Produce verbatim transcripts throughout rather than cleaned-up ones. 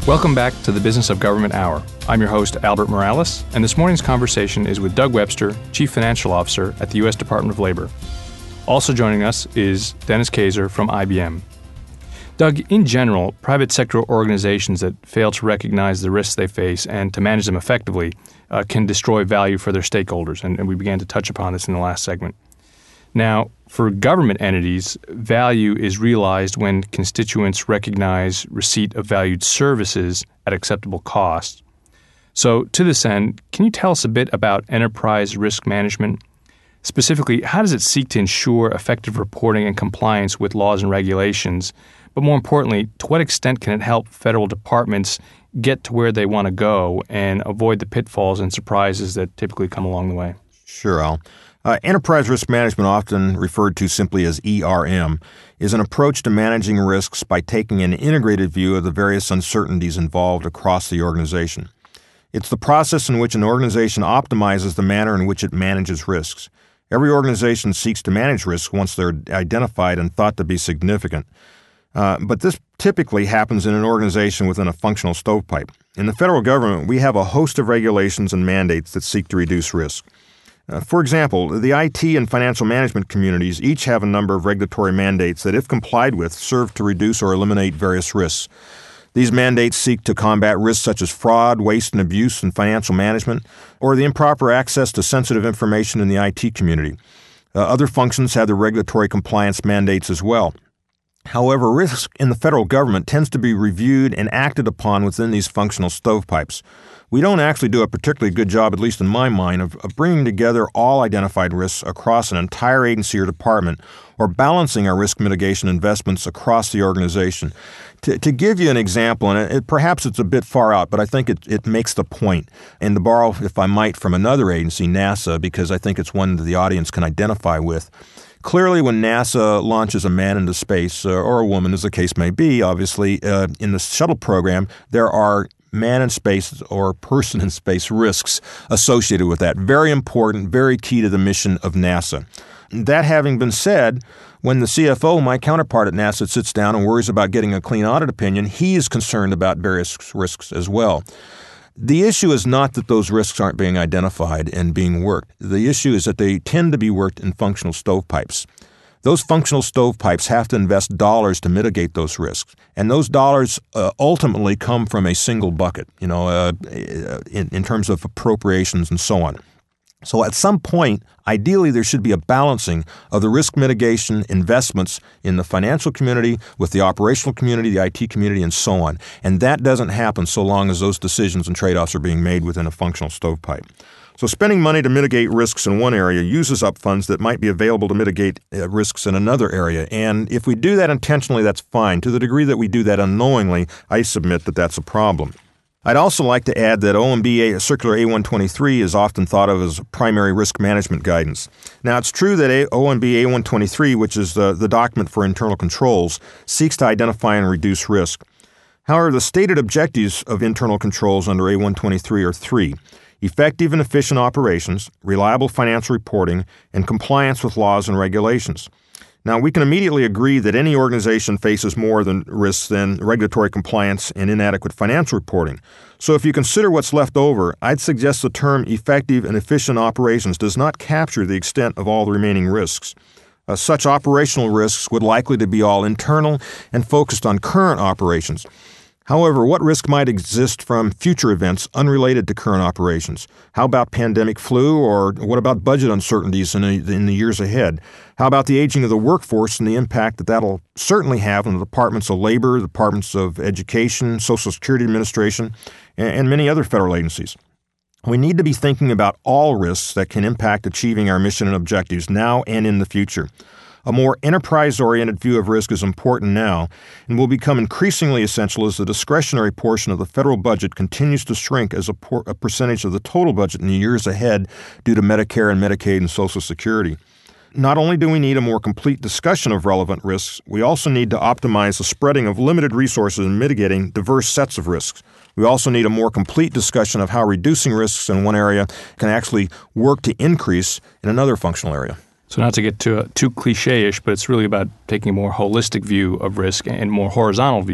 Welcome back to the Business of Government Hour. I'm your host, Albert Morales, and this morning's conversation is with Doug Webster, Chief Financial Officer at the U S Department of Labor. Also joining us is Dennis Kazer from I B M. Doug, in general, private sector organizations that fail to recognize the risks they face and to manage them effectively uh, can destroy value for their stakeholders, and, and we began to touch upon this in the last segment. Now, for government entities, value is realized when constituents recognize receipt of valued services at acceptable cost. So, to this end, can you tell us a bit about enterprise risk management? Specifically, how does it seek to ensure effective reporting and compliance with laws and regulations? But more importantly, to what extent can it help federal departments get to where they want to go and avoid the pitfalls and surprises that typically come along the way? Sure, Al. Uh, enterprise risk management, often referred to simply as E R M, is an approach to managing risks by taking an integrated view of the various uncertainties involved across the organization. It's the process in which an organization optimizes the manner in which it manages risks. Every organization seeks to manage risks once they're identified and thought to be significant. Uh, but this typically happens in an organization within a functional stovepipe. In the federal government, we have a host of regulations and mandates that seek to reduce risk. Uh, for example, the I T and financial management communities each have a number of regulatory mandates that, if complied with, serve to reduce or eliminate various risks. These mandates seek to combat risks such as fraud, waste, and abuse in financial management, or the improper access to sensitive information in the I T community. Uh, other functions have their regulatory compliance mandates as well. However, risk in the federal government tends to be reviewed and acted upon within these functional stovepipes. We don't actually do a particularly good job, at least in my mind, of, of bringing together all identified risks across an entire agency or department, or balancing our risk mitigation investments across the organization. To, to give you an example, and it, it, perhaps it's a bit far out, but I think it, it makes the point, and to borrow, if I might, from another agency, NASA, because I think it's one that the audience can identify with. Clearly, when NASA launches a man into space, uh, or a woman, as the case may be, obviously, uh, in the shuttle program, there are man in space or person in space risks associated with that. Very important, very key to the mission of NASA. That having been said, when the C F O, my counterpart at NASA, sits down and worries about getting a clean audit opinion, he is concerned about various risks as well. The issue is not that those risks aren't being identified and being worked. The issue is that they tend to be worked in functional stovepipes. Those functional stovepipes have to invest dollars to mitigate those risks, and those dollars uh, ultimately come from a single bucket, you know, uh, in, in terms of appropriations and so on. So at some point, ideally, there should be a balancing of the risk mitigation investments in the financial community with the operational community, the I T community, and so on. And that doesn't happen so long as those decisions and trade-offs are being made within a functional stovepipe. So spending money to mitigate risks in one area uses up funds that might be available to mitigate uh, risks in another area. And if we do that intentionally, that's fine. To the degree that we do that unknowingly, I submit that that's a problem. I'd also like to add that O M B Circular A one twenty-three is often thought of as primary risk management guidance. Now, it's true that O M B A one twenty-three, which is the, the document for internal controls, seeks to identify and reduce risk. However, the stated objectives of internal controls under A one twenty-three are three: effective and efficient operations, reliable financial reporting, and compliance with laws and regulations. Now, we can immediately agree that any organization faces more than risks than regulatory compliance and inadequate financial reporting. So if you consider what's left over, I'd suggest the term effective and efficient operations does not capture the extent of all the remaining risks. Uh, such operational risks would likely to be all internal and focused on current operations. However, what risk might exist from future events unrelated to current operations? How about pandemic flu, or what about budget uncertainties in, a, in the years ahead? How about the aging of the workforce and the impact that that'll certainly have on the departments of labor, departments of education, Social Security Administration, and, and many other federal agencies? We need to be thinking about all risks that can impact achieving our mission and objectives now and in the future. A more enterprise-oriented view of risk is important now and will become increasingly essential as the discretionary portion of the federal budget continues to shrink as a, por- a percentage of the total budget in the years ahead due to Medicare and Medicaid and Social Security. Not only do we need a more complete discussion of relevant risks, we also need to optimize the spreading of limited resources and mitigating diverse sets of risks. We also need a more complete discussion of how reducing risks in one area can actually work to increase in another functional area. So not to get too, too cliche-ish, but it's really about taking a more holistic view of risk and more horizontal view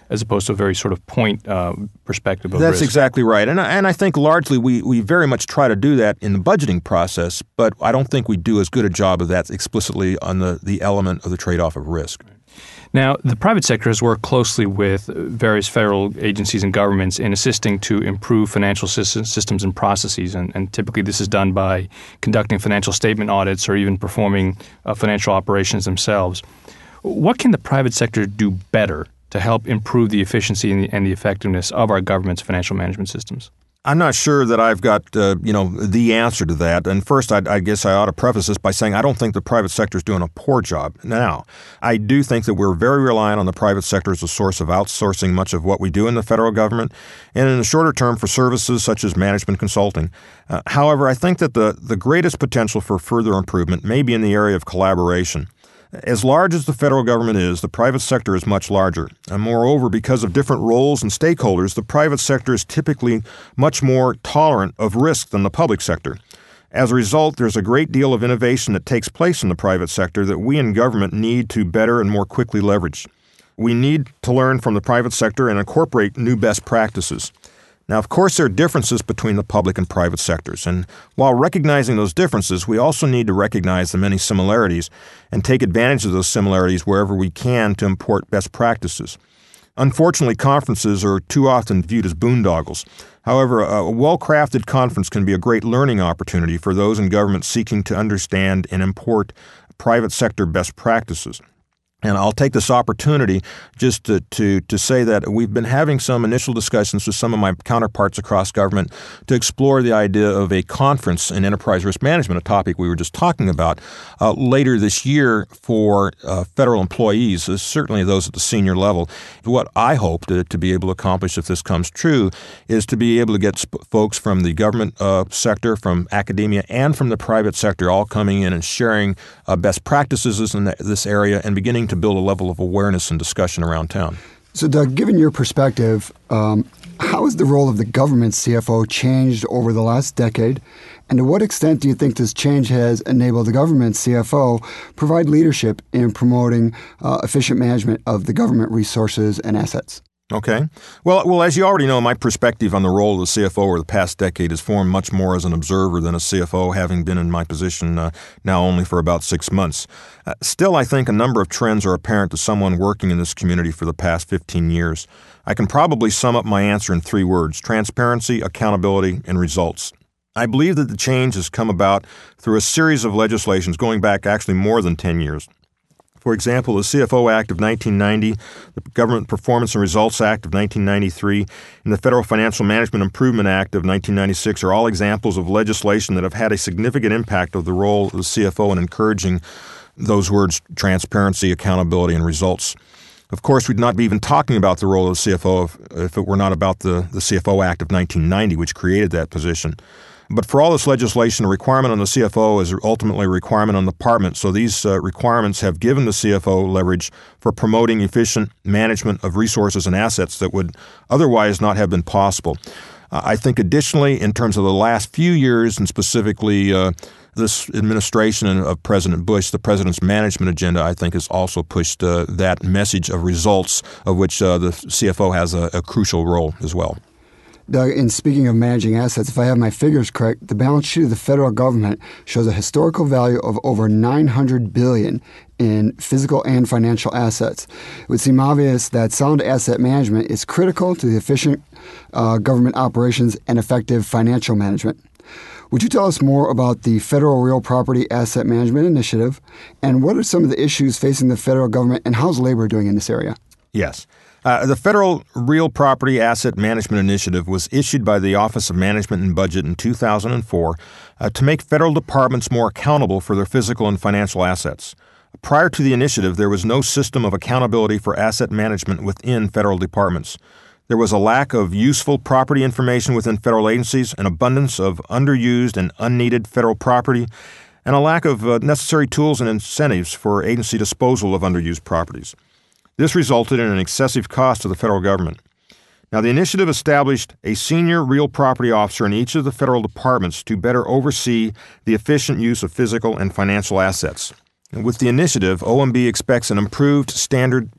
as opposed to a very sort of point uh, perspective of That's risk. exactly right. And, and I think largely we, we very much try to do that in the budgeting process, but I don't think we do as good a job of that explicitly on the, the element of the trade-off of risk. Now, the private sector has worked closely with various federal agencies and governments in assisting to improve financial systems and processes, and, and typically this is done by conducting financial statement audits or even performing uh, financial operations themselves. What can the private sector do better to help improve the efficiency and the, and the effectiveness of our government's financial management systems? I'm not sure that I've got, uh, you know, the answer to that. And first, I, I guess I ought to preface this by saying I don't think the private sector is doing a poor job. Now, I do think that we're very reliant on the private sector as a source of outsourcing much of what we do in the federal government, and in the shorter term for services such as management consulting. Uh, however, I think that the, the greatest potential for further improvement may be in the area of collaboration. As large as the federal government is, the private sector is much larger. And moreover, because of different roles and stakeholders, the private sector is typically much more tolerant of risk than the public sector. As a result, there's a great deal of innovation that takes place in the private sector that we in government need to better and more quickly leverage. We need to learn from the private sector and incorporate new best practices. Now, of course, there are differences between the public and private sectors, and while recognizing those differences, we also need to recognize the many similarities and take advantage of those similarities wherever we can to import best practices. Unfortunately, conferences are too often viewed as boondoggles. However, a well-crafted conference can be a great learning opportunity for those in government seeking to understand and import private sector best practices. And I'll take this opportunity just to, to, to say that we've been having some initial discussions with some of my counterparts across government to explore the idea of a conference in enterprise risk management, a topic we were just talking about, uh, later this year for uh, federal employees, uh, certainly those at the senior level. What I hope to, to be able to accomplish if this comes true is to be able to get sp- folks from the government uh, sector, from academia, and from the private sector all coming in and sharing uh, best practices in this area and beginning to build a level of awareness and discussion around town. So, Doug, given your perspective, um, how has the role of the government C F O changed over the last decade? And to what extent do you think this change has enabled the government C F O provide leadership in promoting uh, efficient management of the government resources and assets? Okay. Well, well, as you already know, my perspective on the role of the C F O over the past decade has formed much more as an observer than a C F O, having been in my position uh, now only for about six months. Uh, still, I think a number of trends are apparent to someone working in this community for the past fifteen years. I can probably sum up my answer in three words: transparency, accountability, and results. I believe that the change has come about through a series of legislations going back actually more than ten years. For example, the C F O Act of nineteen ninety, the Government Performance and Results Act of nineteen ninety-three, and the Federal Financial Management Improvement Act of nineteen ninety-six are all examples of legislation that have had a significant impact of the role of the C F O in encouraging those words, transparency, accountability, and results. Of course, we'd not be even talking about the role of the C F O if, if it were not about the, the C F O Act of nineteen ninety, which created that position. But for all this legislation, a requirement on the C F O is ultimately a requirement on the department. So these uh, requirements have given the C F O leverage for promoting efficient management of resources and assets that would otherwise not have been possible. Uh, I think additionally, in terms of the last few years, and specifically uh, this administration of President Bush, the president's management agenda, I think, has also pushed uh, that message of results, of which uh, the C F O has a, a crucial role as well. Doug, in speaking of managing assets, if I have my figures correct, the balance sheet of the federal government shows a historical value of over nine hundred billion dollars in physical and financial assets. It would seem obvious that sound asset management is critical to the efficient uh, government operations and effective financial management. Would you tell us more about the Federal Real Property Asset Management Initiative, and what are some of the issues facing the federal government, and how's labor doing in this area? Yes. Uh, the Federal Real Property Asset Management Initiative was issued by the Office of Management and Budget in two thousand four uh, to make federal departments more accountable for their physical and financial assets. Prior to the initiative, there was no system of accountability for asset management within federal departments. There was a lack of useful property information within federal agencies, an abundance of underused and unneeded federal property, and a lack of uh, necessary tools and incentives for agency disposal of underused properties. This resulted in an excessive cost to the federal government. Now, the initiative established a senior real property officer in each of the federal departments to better oversee the efficient use of physical and financial assets. And with the initiative, O M B expects an improved standard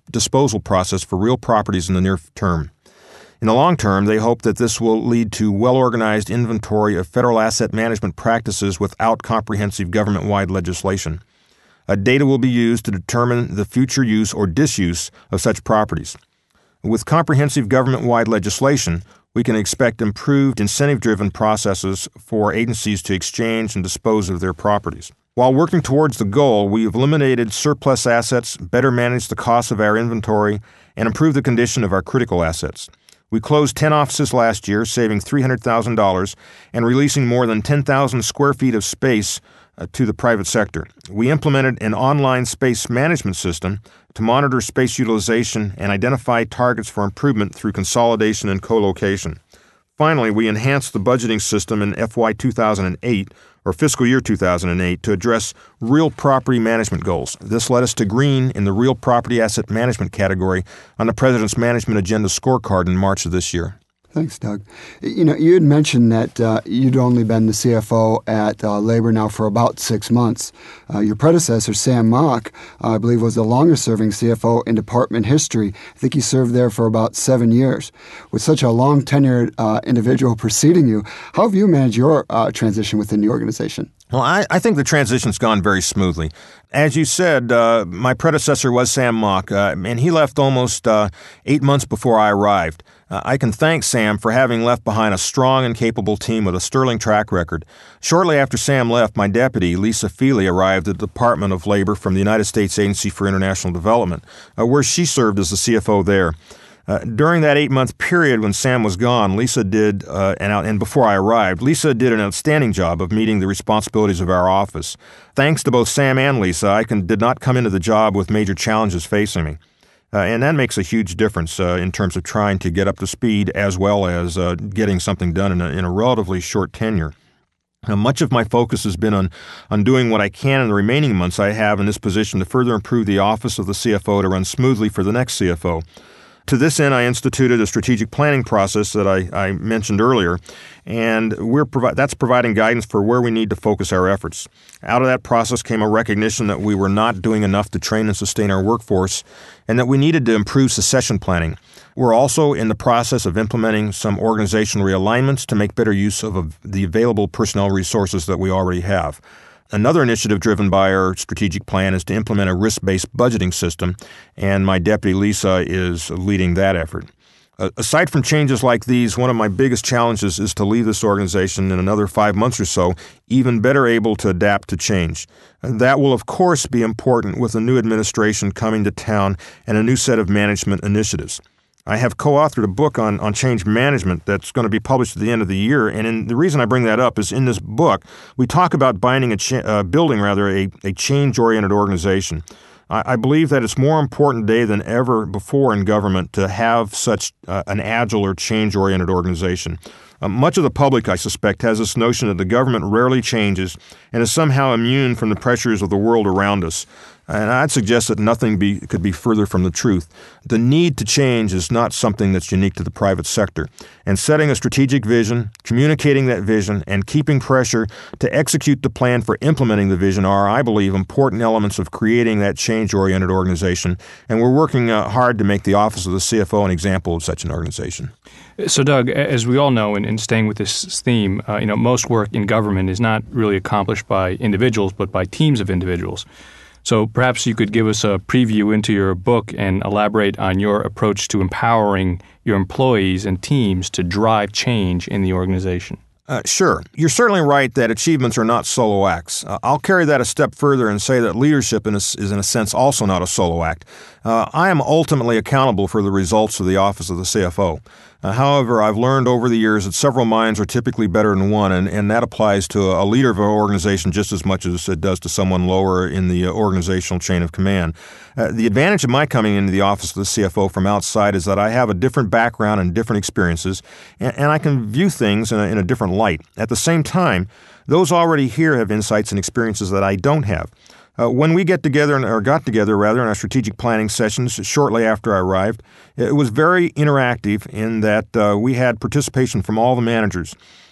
disposal process for real properties in the near term. In the long term, they hope that this will lead to well-organized inventory of federal asset management practices without comprehensive government-wide legislation. Uh, data will be used to determine the future use or disuse of such properties. With comprehensive government-wide legislation, we can expect improved incentive-driven processes for agencies to exchange and dispose of their properties. While working towards the goal, we have eliminated surplus assets, better managed the cost of our inventory, and improved the condition of our critical assets. We closed ten offices last year, saving three hundred thousand dollars and releasing more than ten thousand square feet of space uh, to the private sector. We implemented an online space management system to monitor space utilization and identify targets for improvement through consolidation and co-location. Finally, we enhanced the budgeting system in F Y two thousand eight, or fiscal year two thousand eight, to address real property management goals. This led us to green in the real property asset management category on the President's Management Agenda scorecard in March of this year. Thanks, Doug. You know, you had mentioned that uh, you'd only been the C F O at uh, Labor now for about six months. Uh, your predecessor, Sam Mock, uh, I believe was the longest-serving C F O in department history. I think he served there for about seven years. With such a long-tenured uh, individual preceding you, how have you managed your uh, transition within the organization? Well, I, I think the transition's gone very smoothly. As you said, uh, my predecessor was Sam Mock, uh, and he left almost uh, eight months before I arrived. Uh, I can thank Sam for having left behind a strong and capable team with a sterling track record. Shortly after Sam left, my deputy, Lisa Feely, arrived at the Department of Labor from the United States Agency for International Development, uh, where she served as the C F O there. Uh, during that eight-month period when Sam was gone, Lisa did, uh, and, and before I arrived, Lisa did an outstanding job of meeting the responsibilities of our office. Thanks to both Sam and Lisa, I can, did not come into the job with major challenges facing me. Uh, and that makes a huge difference uh, in terms of trying to get up to speed as well as uh, getting something done in a, in a relatively short tenure. Now, much of my focus has been on, on doing what I can in the remaining months I have in this position to further improve the office of the C F O to run smoothly for the next C F O. To this end, I instituted a strategic planning process that I, I mentioned earlier, and we're provi- that's providing guidance for where we need to focus our efforts. Out of that process came a recognition that we were not doing enough to train and sustain our workforce, and that we needed to improve succession planning. We're also in the process of implementing some organizational realignments to make better use of, of the available personnel resources that we already have. Another initiative driven by our strategic plan is to implement a risk-based budgeting system, and my deputy Lisa is leading that effort. Uh, aside from changes like these, one of my biggest challenges is to leave this organization in another five months or so, even better able to adapt to change. And that will, of course, be important with a new administration coming to town and a new set of management initiatives. I have co-authored a book on, on change management that's going to be published at the end of the year, and in, the reason I bring that up is in this book, we talk about binding a cha- uh, building rather a, a change-oriented organization. I, I believe that it's more important today than ever before in government to have such uh, an agile or change-oriented organization. Uh, much of the public, I suspect, has this notion that the government rarely changes and is somehow immune from the pressures of the world around us. And I'd suggest that nothing be, could be further from the truth. The need to change is not something that's unique to the private sector. And setting a strategic vision, communicating that vision, and keeping pressure to execute the plan for implementing the vision are, I believe, important elements of creating that change-oriented organization. And we're working uh, hard to make the Office of the C F O an example of such an organization. So, Doug, as we all know, and, and staying with this theme, uh, you know, most work in government is not really accomplished by individuals, but by teams of individuals. So perhaps you could give us a preview into your book and elaborate on your approach to empowering your employees and teams to drive change in the organization. Uh, sure. You're certainly right that achievements are not solo acts. Uh, I'll carry that a step further and say that leadership in a, is, in a sense, also not a solo act. Uh, I am ultimately accountable for the results of the Office of the C F O. Uh, however, I've learned over the years that several minds are typically better than one, and, and that applies to a, a leader of an organization just as much as it does to someone lower in the uh, organizational chain of command. Uh, the advantage of my coming into the Office of the C F O from outside is that I have a different background and different experiences, and, and I can view things in a, in a different light. At the same time, those already here have insights and experiences that I don't have. Uh, when we get together, or got together rather, in our strategic planning sessions shortly after I arrived, it was very interactive in that uh, we had participation from all the managers.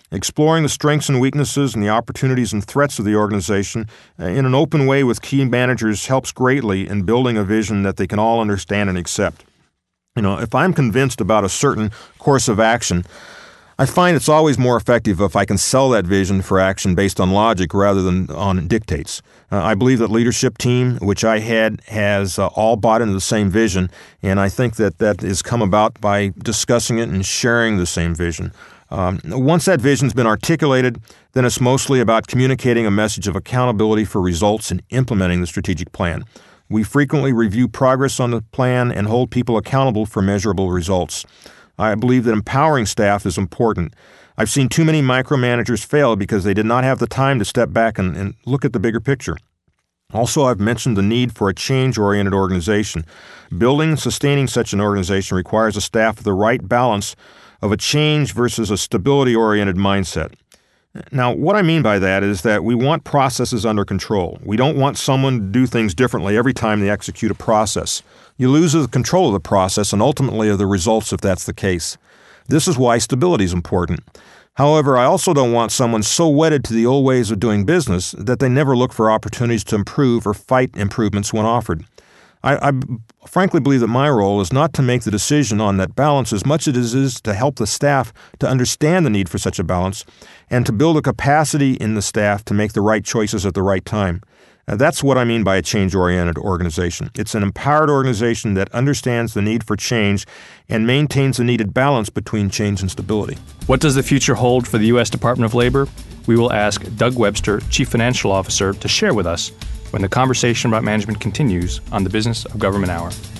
Exploring the strengths and weaknesses and the opportunities and threats of the organization in an open way with key managers helps greatly in building a vision that they can all understand and accept. You know, if I'm convinced about a certain course of action, I find it's always more effective if I can sell that vision for action based on logic rather than on dictates. Uh, I believe that leadership team, which I had, has uh, all bought into the same vision, and I think that that has come about by discussing it and sharing the same vision. Um, once that vision's been articulated, then it's mostly about communicating a message of accountability for results and implementing the strategic plan. We frequently review progress on the plan and hold people accountable for measurable results. I believe that empowering staff is important. I've seen too many micromanagers fail because they did not have the time to step back and, and look at the bigger picture. Also, I've mentioned the need for a change-oriented organization. Building and sustaining such an organization requires a staff with the right balance of a change versus a stability-oriented mindset. Now, what I mean by that is that we want processes under control. We don't want someone to do things differently every time they execute a process. You lose the control of the process and ultimately of the results if that's the case. This is why stability is important. However, I also don't want someone so wedded to the old ways of doing business that they never look for opportunities to improve or fight improvements when offered. I, I frankly believe that my role is not to make the decision on that balance as much as it is to help the staff to understand the need for such a balance and to build a capacity in the staff to make the right choices at the right time. Uh, that's what I mean by a change-oriented organization. It's an empowered organization that understands the need for change and maintains the needed balance between change and stability. What does the future hold for the U S Department of Labor? We will ask Doug Webster, Chief Financial Officer, to share with us when the conversation about management continues on the Business of Government Hour.